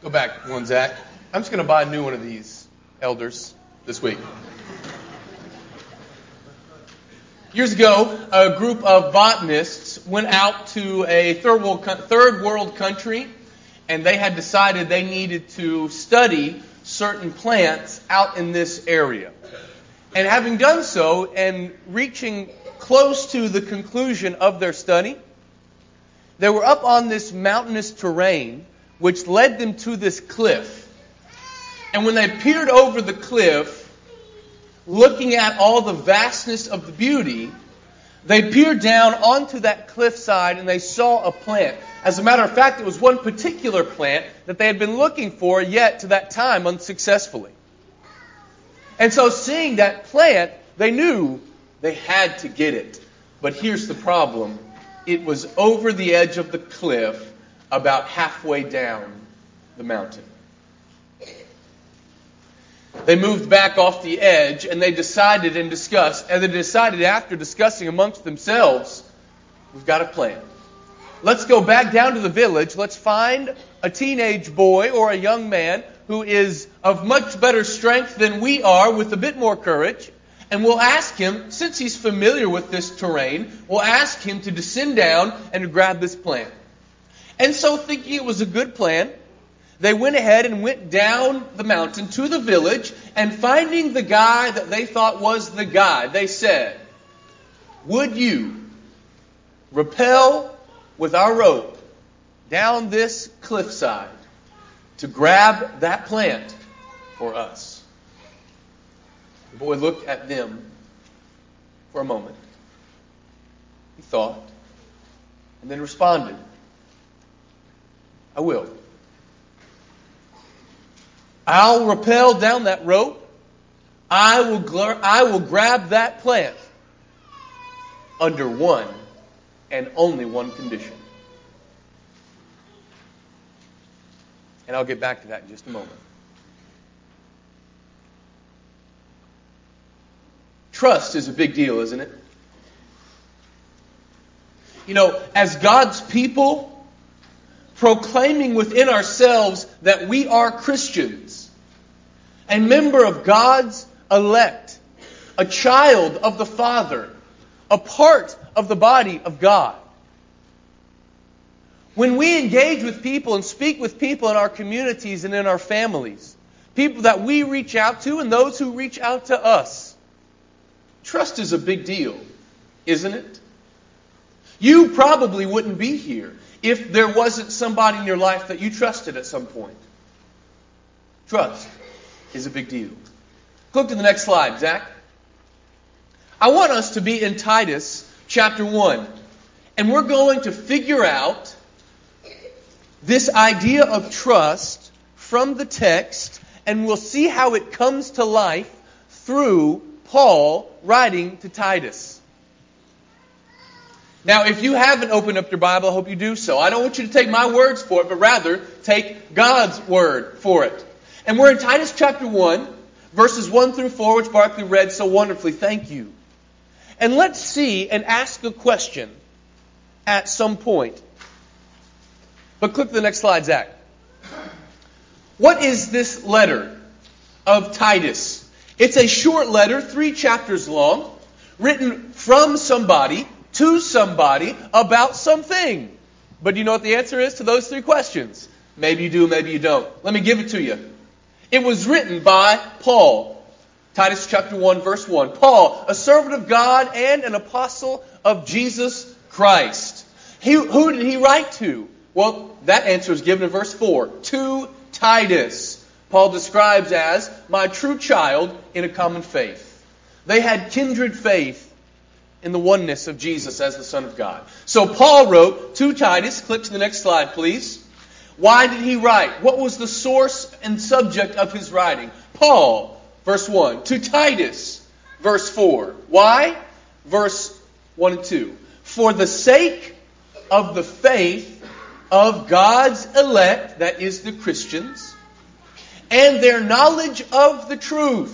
Go back one, Zach. I'm just going to buy a new one of these, elders, this week. Years ago, a group of botanists went out to a third world country, and they had decided they needed to study certain plants out in this area. And having done so, and reaching close to the conclusion of their study, they were up on this mountainous terrain, which led them to this cliff. And when they peered over the cliff, looking at all the vastness of the beauty, they peered down onto that cliffside and they saw a plant. As a matter of fact, it was one particular plant that they had been looking for, yet to that time unsuccessfully. And so seeing that plant, they knew they had to get it. But here's the problem. It was over the edge of the cliff, about halfway down the mountain. They moved back off the edge, and they decided after discussing amongst themselves, we've got a plan. Let's go back down to the village. Let's find a teenage boy or a young man who is of much better strength than we are, with a bit more courage, and we'll ask him, since he's familiar with this terrain, we'll ask him to descend down and to grab this plant. And so, thinking it was a good plan, they went ahead and went down the mountain to the village, and finding the guy that they thought was the guy, they said, "Would you rappel with our rope down this cliffside to grab that plant for us?" The boy looked at them for a moment. He thought, and then responded, "I will. I'll rappel down that rope. I will grab that plant under one and only one condition." And I'll get back to that in just a moment. Trust is a big deal, isn't it? You know, as God's people, proclaiming within ourselves that we are Christians, a member of God's elect, a child of the Father, a part of the body of God. When we engage with people and speak with people in our communities and in our families, people that we reach out to and those who reach out to us, trust is a big deal, isn't it? You probably wouldn't be here if there wasn't somebody in your life that you trusted at some point. Trust is a big deal. Look to the next slide, Zach. I want us to be in Titus chapter 1. And we're going to figure out this idea of trust from the text, and we'll see how it comes to life through Paul writing to Titus. Now, if you haven't opened up your Bible, I hope you do so. I don't want you to take my words for it, but rather take God's word for it. And we're in Titus chapter 1, verses 1 through 4, which Barclay read so wonderfully. Thank you. And let's see and ask a question at some point. But click to the next slide, Zach. What is this letter of Titus? It's a short letter, 3 chapters long, written from somebody to somebody about something. But do you know what the answer is to those 3 questions? Maybe you do, maybe you don't. Let me give it to you. It was written by Paul. Titus chapter 1, verse 1. Paul, a servant of God and an apostle of Jesus Christ. Who did he write to? Well, that answer is given in verse 4. To Titus. Paul describes as my true child in a common faith. They had kindred faith in the oneness of Jesus as the Son of God. So Paul wrote to Titus. Click to the next slide, please. Why did he write? What was the source and subject of his writing? Paul, verse 1. To Titus, verse 4. Why? Verse 1 and 2. For the sake of the faith of God's elect, that is the Christians, and their knowledge of the truth,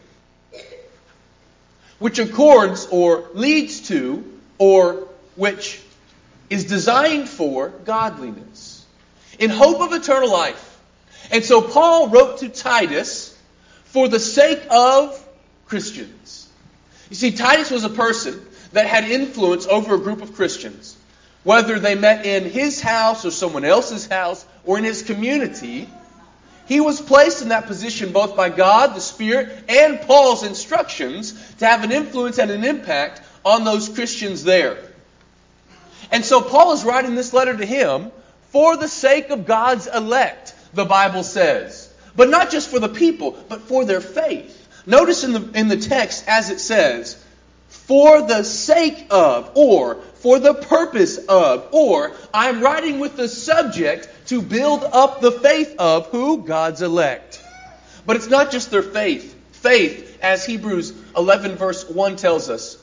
which accords or leads to, or which is designed for godliness, in hope of eternal life. And so Paul wrote to Titus for the sake of Christians. You see, Titus was a person that had influence over a group of Christians. Whether they met in his house or someone else's house or in his community, he was placed in that position both by God, the Spirit, and Paul's instructions to have an influence and an impact on those Christians there. And so Paul is writing this letter to him for the sake of God's elect, the Bible says. But not just for the people, but for their faith. Notice in the text as it says, for the sake of, or for the purpose of, or I'm writing with the subject to build up the faith of who? God's elect. But it's not just their faith. Faith, as Hebrews 11 verse 1 tells us.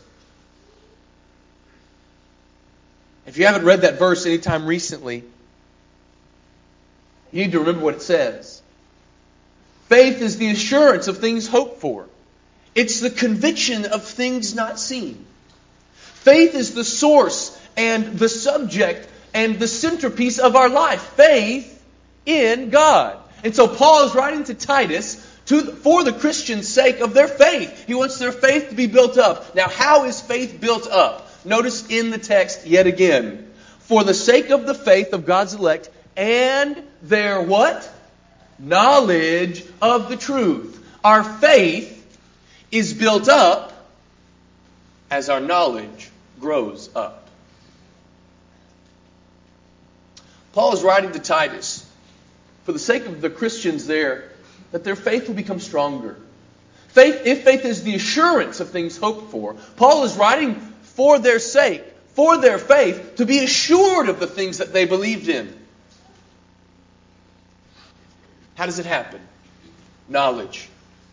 If you haven't read that verse anytime recently, you need to remember what it says. Faith is the assurance of things hoped for. It's the conviction of things not seen. Faith is the source and the subject and the centerpiece of our life. Faith in God. And so Paul is writing to Titus for the Christians' sake of their faith. He wants their faith to be built up. Now, how is faith built up? Notice in the text yet again. For the sake of the faith of God's elect and their what? Knowledge of the truth. Our faith is built up as our knowledge grows up. Paul is writing to Titus for the sake of the Christians there, that their faith will become stronger. If faith is the assurance of things hoped for, Paul is writing for their sake, for their faith, to be assured of the things that they believed in. How does it happen? Knowledge.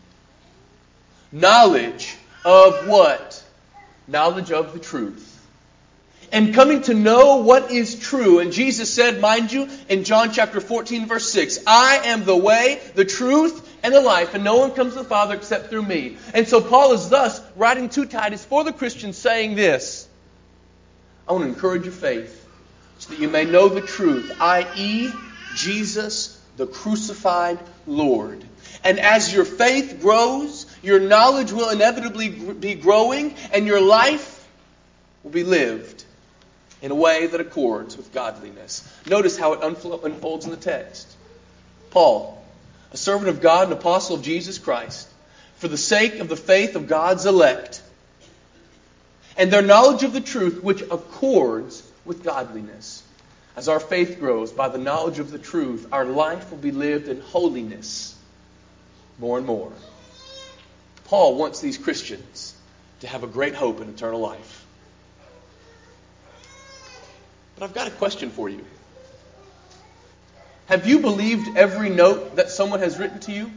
Knowledge of what? Knowledge of the truth. And coming to know what is true. And Jesus said, mind you, in John chapter 14, verse 6, I am the way, the truth, and the life, and no one comes to the Father except through me. And so Paul is thus writing to Titus for the Christians saying this. I want to encourage your faith so that you may know the truth, i.e., Jesus, the crucified Lord. And as your faith grows, your knowledge will inevitably be growing, and your life will be lived in a way that accords with godliness. Notice how it unfolds in the text. Paul, a servant of God and apostle of Jesus Christ, for the sake of the faith of God's elect, and their knowledge of the truth which accords with godliness. As our faith grows by the knowledge of the truth, our life will be lived in holiness more and more. Paul wants these Christians to have a great hope in eternal life. But I've got a question for you. Have you believed every note that someone has written to you?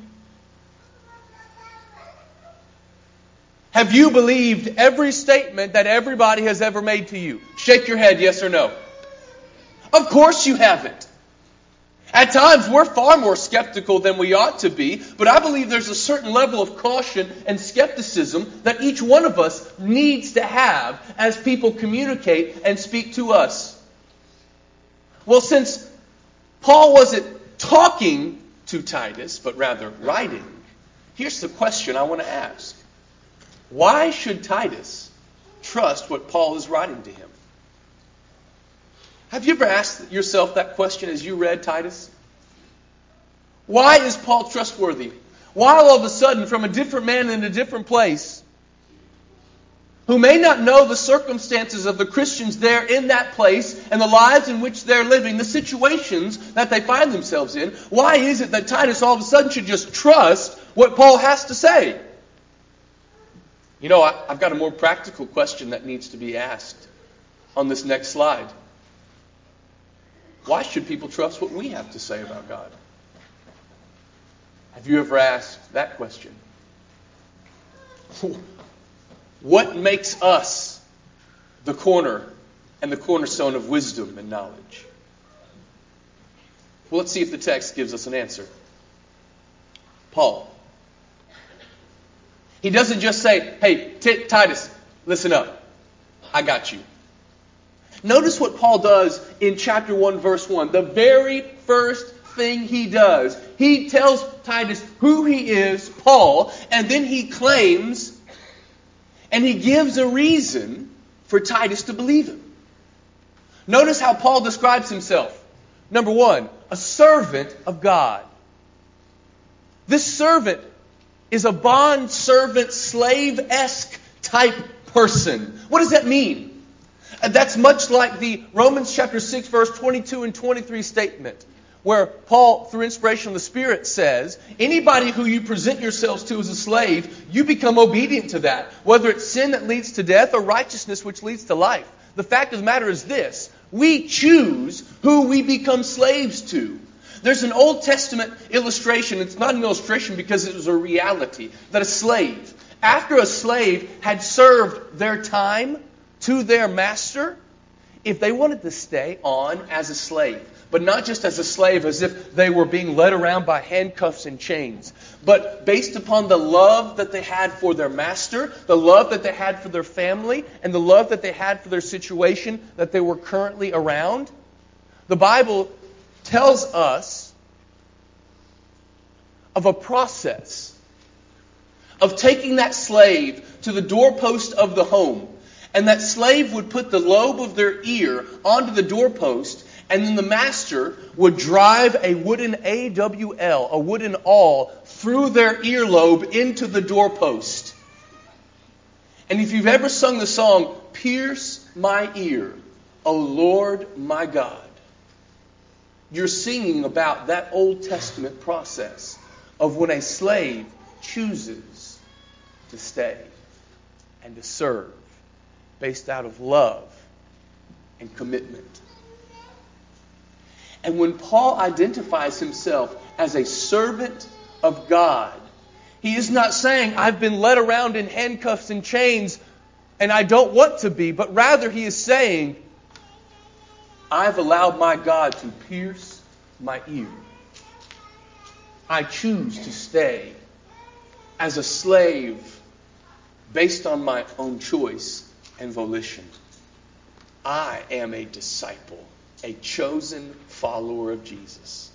Have you believed every statement that everybody has ever made to you? Shake your head, yes or no. Of course you haven't. At times we're far more skeptical than we ought to be, but I believe there's a certain level of caution and skepticism that each one of us needs to have as people communicate and speak to us. Well, since Paul wasn't talking to Titus, but rather writing, here's the question I want to ask. Why should Titus trust what Paul is writing to him? Have you ever asked yourself that question as you read Titus? Why is Paul trustworthy? Why all of a sudden, from a different man in a different place, who may not know the circumstances of the Christians there in that place and the lives in which they're living, the situations that they find themselves in, why is it that Titus all of a sudden should just trust what Paul has to say? You know, I've got a more practical question that needs to be asked on this next slide. Why should people trust what we have to say about God? Have you ever asked that question? What makes us the corner and the cornerstone of wisdom and knowledge? Well, let's see if the text gives us an answer. Paul. He doesn't just say, hey, Titus, listen up. I got you. Notice what Paul does in chapter 1, verse 1. The very first thing he does. He tells Titus who he is, Paul, and then he claims and he gives a reason for Titus to believe him. Notice how Paul describes himself. Number one, a servant of God. This servant is a bond servant, slave-esque type person. What does that mean? That's much like the Romans chapter 6, verse 22 and 23 statement, where Paul, through inspiration of the Spirit, says, anybody who you present yourselves to as a slave, you become obedient to that, whether it's sin that leads to death or righteousness which leads to life. The fact of the matter is this: we choose who we become slaves to. There's an Old Testament illustration. It's not an illustration because it was a reality. That a slave, after a slave had served their time to their master, if they wanted to stay on as a slave, but not just as a slave as if they were being led around by handcuffs and chains, but based upon the love that they had for their master, the love that they had for their family, and the love that they had for their situation that they were currently around, the Bible tells us of a process of taking that slave to the doorpost of the home. And that slave would put the lobe of their ear onto the doorpost, and then the master would drive a wooden AWL, a wooden awl, through their earlobe into the doorpost. And if you've ever sung the song, "Pierce my ear, O Lord my God," you're singing about that Old Testament process of when a slave chooses to stay and to serve based out of love and commitment. And when Paul identifies himself as a servant of God, he is not saying, I've been led around in handcuffs and chains and I don't want to be, but rather he is saying, I've allowed my God to pierce my ear. I choose to stay as a slave based on my own choice and volition. I am a disciple, a chosen follower of Jesus.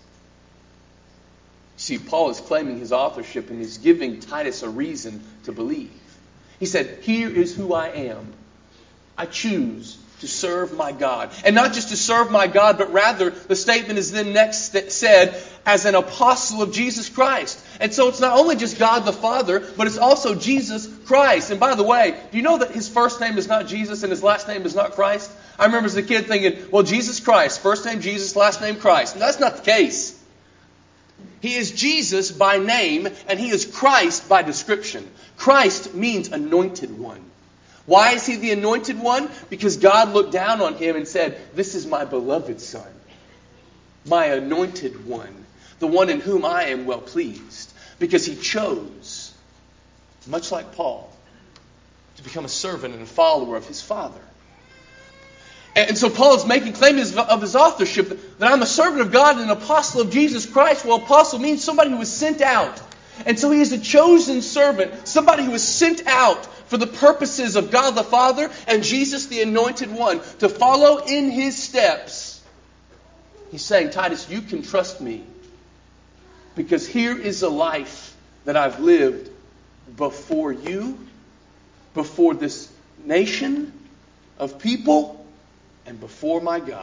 See, Paul is claiming his authorship and he's giving Titus a reason to believe. He said, here is who I am. I choose to serve my God. And not just to serve my God, but rather the statement is then next said as an apostle of Jesus Christ. And so it's not only just God the Father, but it's also Jesus Christ. And by the way, do you know that his first name is not Jesus and his last name is not Christ? I remember as a kid thinking, well, Jesus Christ, first name Jesus, last name Christ. And that's not the case. He is Jesus by name and he is Christ by description. Christ means anointed one. Why is he the anointed one? Because God looked down on him and said, this is my beloved Son, my anointed one, the one in whom I am well pleased. Because he chose, much like Paul, to become a servant and a follower of his Father. And so Paul is making claim of his authorship that I'm a servant of God and an apostle of Jesus Christ. Well, apostle means somebody who was sent out. And so he is a chosen servant, somebody who was sent out for the purposes of God the Father and Jesus the Anointed One, to follow in his steps. He's saying, Titus, you can trust me because here is a life that I've lived before you, before this nation of people, and before my God.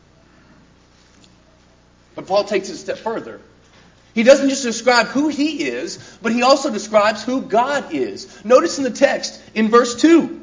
But Paul takes it a step further. He doesn't just describe who he is, but he also describes who God is. Notice in the text in verse 2.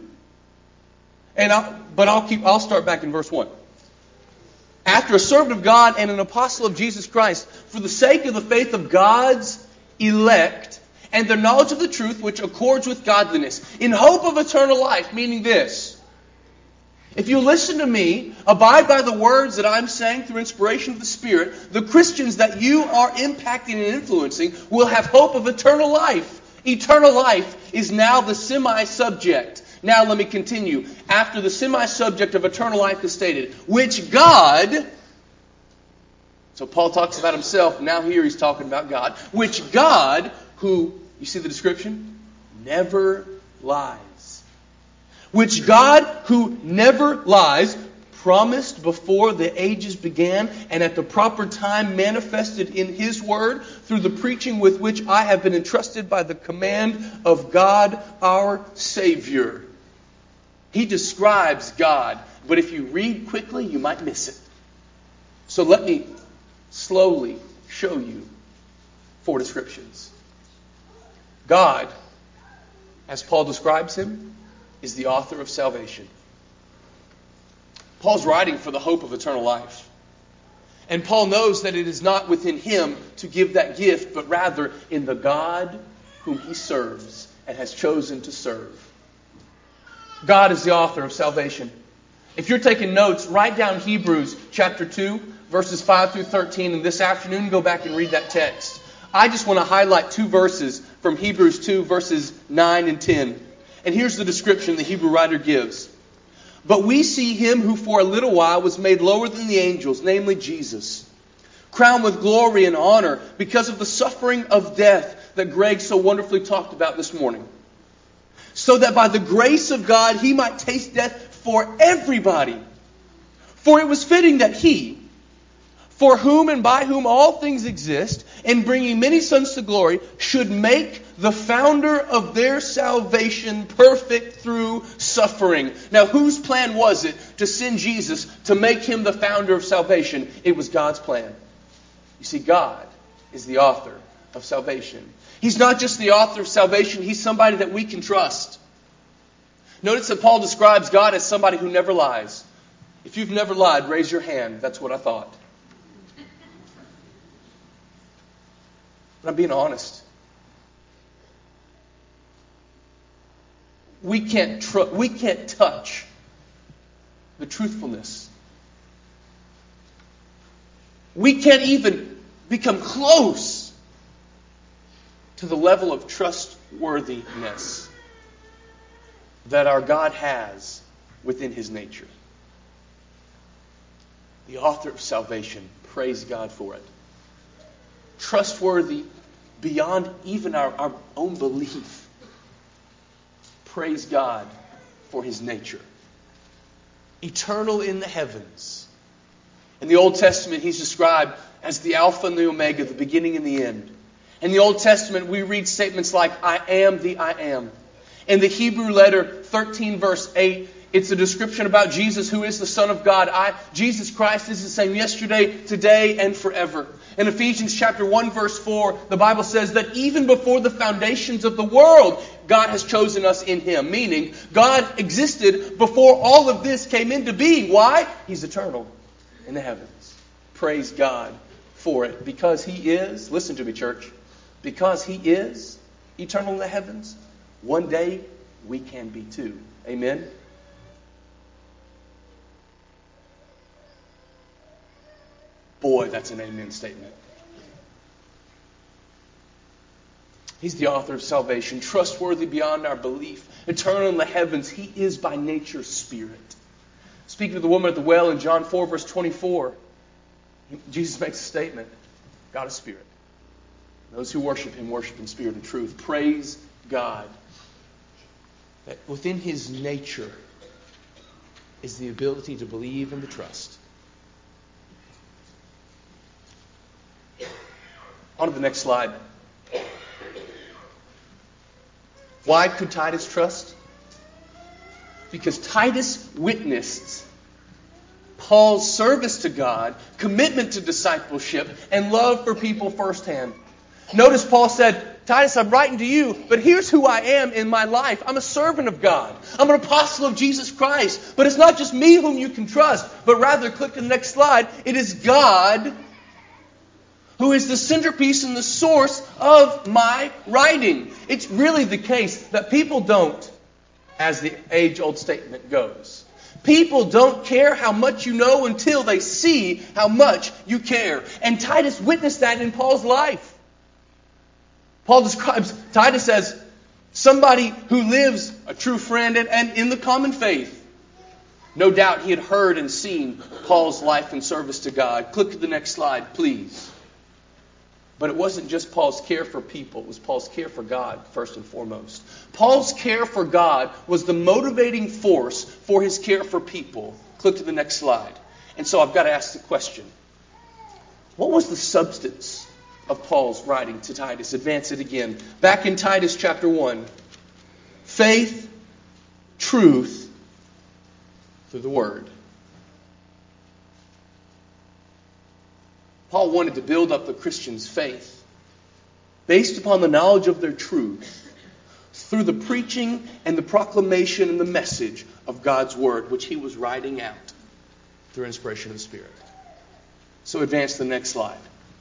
I'll start back in verse 1. After a servant of God and an apostle of Jesus Christ, for the sake of the faith of God's elect and the knowledge of the truth which accords with godliness, in hope of eternal life, meaning this: if you listen to me, abide by the words that I'm saying through inspiration of the Spirit, the Christians that you are impacting and influencing will have hope of eternal life. Eternal life is now the semi-subject. Now let me continue. After the semi-subject of eternal life is stated, which God, so Paul talks about himself, now here he's talking about God, which God, who, you see the description? Never lies. Which God, who never lies, promised before the ages began, and at the proper time manifested in His Word through the preaching with which I have been entrusted by the command of God our Savior. He describes God, but if you read quickly, you might miss it. So let me slowly show you 4 descriptions. God, as Paul describes Him, is the author of salvation. Paul's writing for the hope of eternal life. And Paul knows that it is not within him to give that gift, but rather in the God whom he serves and has chosen to serve. God is the author of salvation. If you're taking notes, write down Hebrews chapter 2, verses 5 through 13, and this afternoon go back and read that text. I just want to highlight 2 verses from Hebrews 2, verses 9 and 10. And here's the description the Hebrew writer gives. But we see Him who for a little while was made lower than the angels, namely Jesus, crowned with glory and honor because of the suffering of death that Greg so wonderfully talked about this morning, so that by the grace of God He might taste death for everybody. For it was fitting that He, for whom and by whom all things exist, in bringing many sons to glory, should make the founder of their salvation perfect through suffering. Now, whose plan was it to send Jesus to make Him the founder of salvation? It was God's plan. You see, God is the author of salvation. He's not just the author of salvation, He's somebody that we can trust. Notice that Paul describes God as somebody who never lies. If you've never lied, raise your hand. That's what I thought. But I'm being honest. We can't touch the truthfulness. We can't even become close to the level of trustworthiness that our God has within His nature. The author of salvation, praise God for it. Trustworthy beyond even our own belief. Praise God for His nature. Eternal in the heavens. In the Old Testament, He's described as the Alpha and the Omega, the beginning and the end. In the Old Testament, we read statements like, I am the I am. In the Hebrew letter 13 verse 8, it's a description about Jesus, who is the Son of God. Jesus Christ is the same yesterday, today, and forever. In Ephesians chapter 1, verse 4, the Bible says that even before the foundations of the world, God has chosen us in Him. Meaning, God existed before all of this came into being. Why? He's eternal in the heavens. Praise God for it. Because He is, listen to me, church, because He is eternal in the heavens, one day we can be too. Amen? Boy, that's an amen statement. He's the author of salvation, trustworthy beyond our belief, eternal in the heavens. He is by nature Spirit. Speaking to the woman at the well in John 4, verse 24, Jesus makes a statement. God is Spirit. Those who worship Him worship in spirit and truth. Praise God. That within His nature is the ability to believe and to trust. On to the next slide. Why could Titus trust? Because Titus witnessed Paul's service to God, commitment to discipleship, and love for people firsthand. Notice Paul said, Titus, I'm writing to you, but here's who I am in my life. I'm a servant of God. I'm an apostle of Jesus Christ. But it's not just me whom you can trust, but rather, click to the next slide, it is God who is the centerpiece and the source of my writing. It's really the case that people don't, as the age-old statement goes, people don't care how much you know until they see how much you care. And Titus witnessed that in Paul's life. Paul describes Titus as somebody who lives a true friend and in the common faith. No doubt he had heard and seen Paul's life and service to God. Click to the next slide, please. But it wasn't just Paul's care for people. It was Paul's care for God, first and foremost. Paul's care for God was the motivating force for his care for people. Click to the next slide. And so I've got to ask the question, what was the substance of Paul's writing to Titus? Advance it again. Back in Titus chapter 1. Faith, truth, through the Word. Paul wanted to build up the Christians' faith based upon the knowledge of their truth through the preaching and the proclamation and the message of God's Word, which he was writing out through inspiration of the Spirit. So advance to the next slide.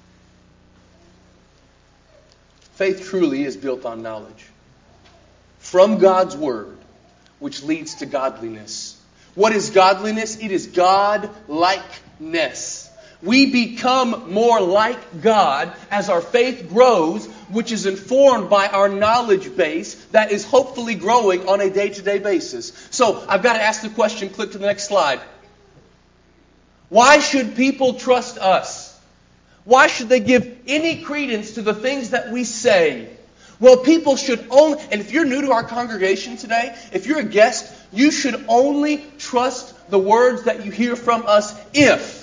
Faith truly is built on knowledge from God's Word, which leads to godliness. What is godliness? It is God-likeness. We become more like God as our faith grows, which is informed by our knowledge base that is hopefully growing on a day-to-day basis. So I've got to ask the question, click to the next slide. Why should people trust us? Why should they give any credence to the things that we say? Well, people should only, and if you're new to our congregation today, if you're a guest, you should only trust the words that you hear from us if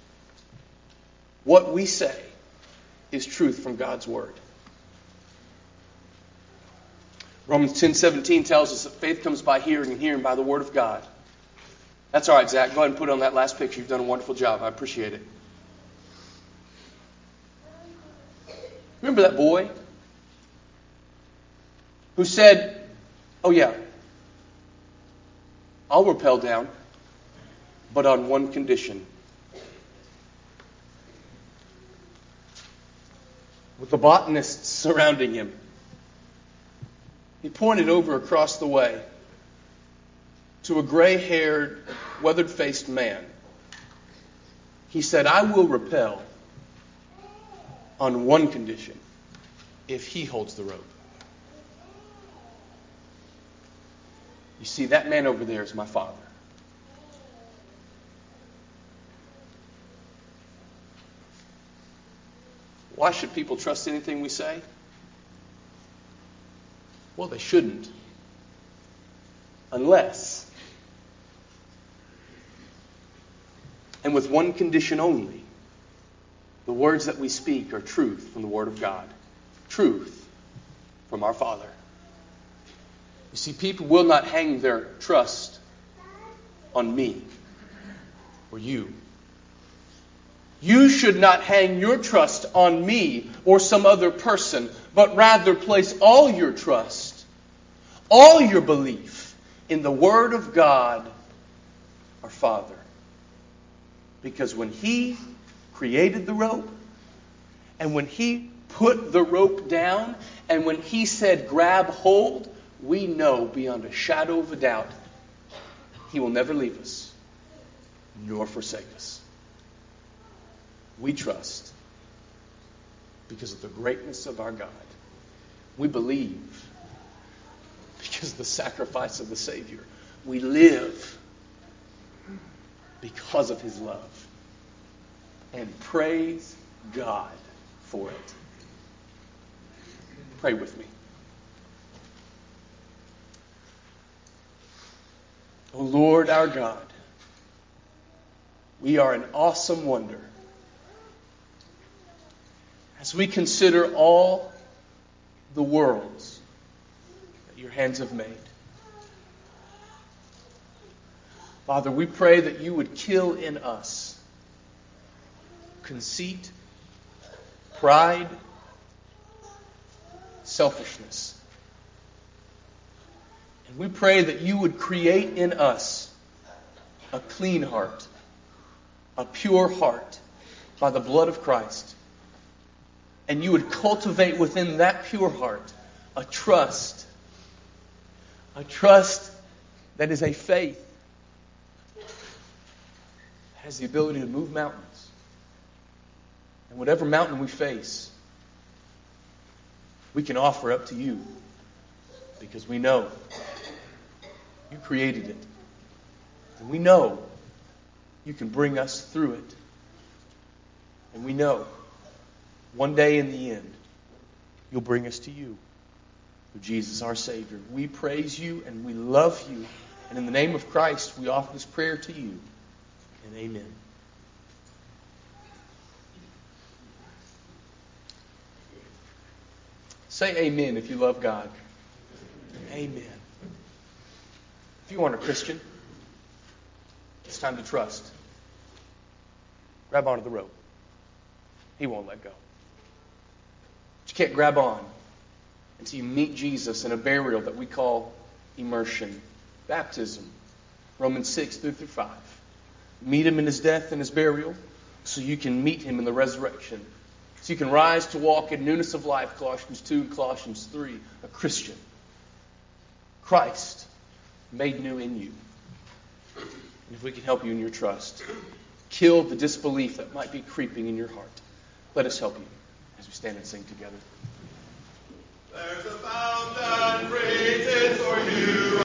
what we say is truth from God's Word. Romans 10:17 tells us that faith comes by hearing and hearing by the Word of God. That's all right, Zach. Go ahead and put it on that last picture. You've done a wonderful job. I appreciate it. Remember that boy who said, oh yeah, I'll rappel down, but on one condition. With the botanists surrounding him, he pointed over across the way to a gray-haired, weathered-faced man. He said, I will rappel on one condition, if he holds the rope. You see, that man over there is my Father. Why should people trust anything we say? Well, they shouldn't. Unless, and with one condition only, the words that we speak are truth from the Word of God. Truth from our Father. You see, people will not hang their trust on me or you. You should not hang your trust on me or some other person, but rather place all your trust, all your belief in the Word of God, our Father. Because when He created the rope, and when He put the rope down, and when He said, grab hold, we know beyond a shadow of a doubt He will never leave us, nor forsake us. We trust because of the greatness of our God. We believe because of the sacrifice of the Savior. We live because of His love. And praise God for it. Pray with me. O Lord our God, we are an awesome wonder as we consider all the worlds that your hands have made. Father, we pray that you would kill in us conceit, pride, selfishness. And we pray that you would create in us a clean heart, a pure heart by the blood of Christ. And you would cultivate within that pure heart a trust that is a faith that has the ability to move mountains. And whatever mountain we face, we can offer up to you because we know you created it. And we know you can bring us through it. And we know one day in the end, you'll bring us to you through Jesus our Savior. We praise you and we love you. And in the name of Christ, we offer this prayer to you. and amen. Say amen if you love God. Amen. If you aren't a Christian, it's time to trust. Grab onto the rope. He won't let go. But you can't grab on until you meet Jesus in a burial that we call immersion, baptism. Romans 6:3-5. Meet him in his death and his burial so you can meet him in the resurrection. So you can rise to walk in newness of life, Colossians 2 and Colossians 3, a Christian. Christ made new in you. And if we can help you in your trust, kill the disbelief that might be creeping in your heart. Let us help you as we stand and sing together. There's a fountain praises for you.